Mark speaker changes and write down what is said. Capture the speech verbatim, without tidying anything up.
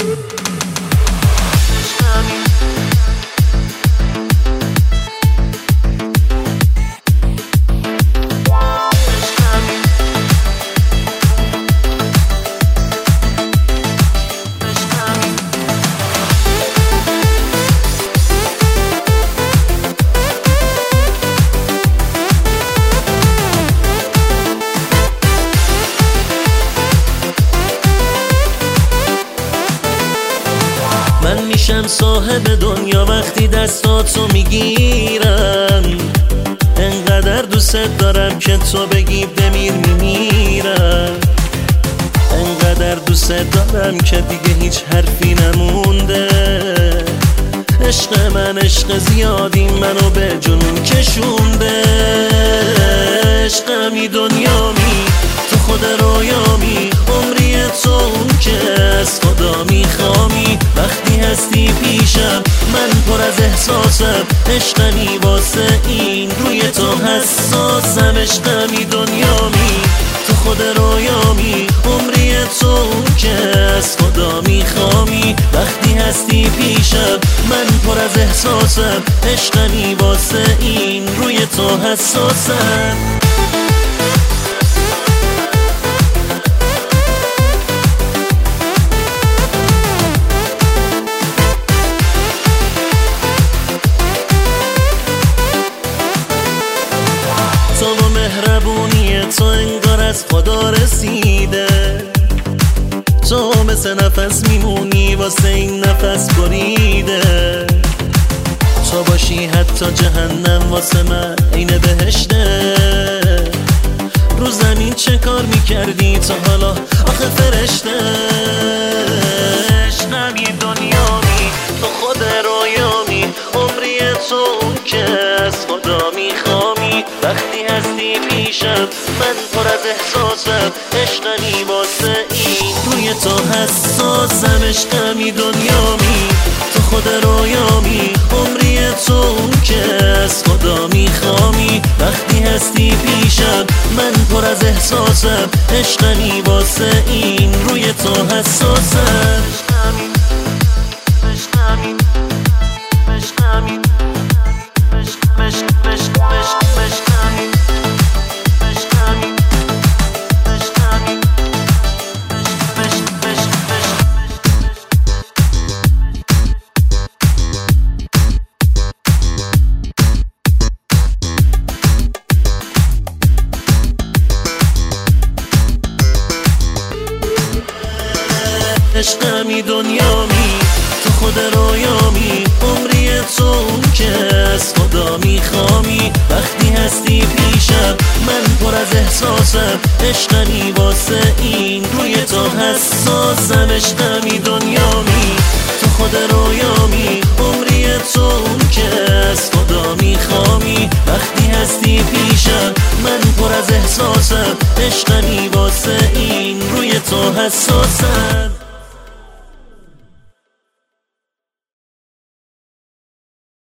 Speaker 1: من میشم صاحب دنیا وقتی دستاتو میگیرم، انقدر دوست دارم که تو بگی بمیر میمیرم، انقدر دوست دارم که دیگه هیچ حرفی نمونده. عشق من عشق زیادی منو به جنون کشونده. عشقمی دنیامی تو خود رویامی، عمری تو که از خدا میخوامی. وقتی هستی پیشم من پر از احساسم، عشقمی واسه این روی تو حساسم. عشقمی دنیامی تو خود رویامی، عمری تو که از خدا میخوامی. وقتی هستی پیشم من پر از احساسم، عشقمی واسه این روی تو حساسم. تو و مهربونی تو انگار از خدا رسیده. تو مثل نفس میمونی واسه این نفس بریده. تو باشی حتی جهنم واسه من عین بهشته. رو زمین چه کار میکردی تا حالا آخه فرشته؟ عشقمی دنیامی تو خود رویامی، عمری تو که از خدا میخوامی. وقتی هستی پیشم من پر از احساسم، عشقمی واسه این روی تو حساسم. عشقمی دنیامی تو خود رویامی، عمری تو که از خدا میخوامی. وقتی هستی پیشم من پر از احساسم، عشقمی واسه این روی تو حساسم. عشقمی عشقمی عشقمی دنیامی تو خود رویامی، عمری تو که از خدا میخوامی. وقتی هستی پیشم من پر از احساسم، عشقمی واسه این روی تو حساسم. عشقمی دنیامی تو خود رویامی، عمری تو که از خدا میخوامی. وقتی هستی پیشم من پر از احساسم، عشقمی واسه این روی تو حساسم.